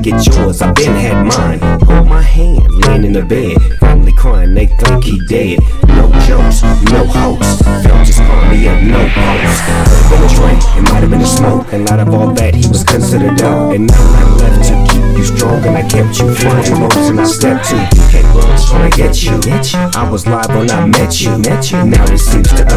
get yours, I been had mine. Hold my hand, laying in the bed, family crying, they think he dead. No jokes, no hoax, felt just call me up, no post. Could've been a drink, it might have been a smoke, and out of all that he was considered dope. And nothing I left to keep you strong, and I kept you flying ropes, and I stepped to you. Can't run, trying to get you. I was live when I met you. Now it seems to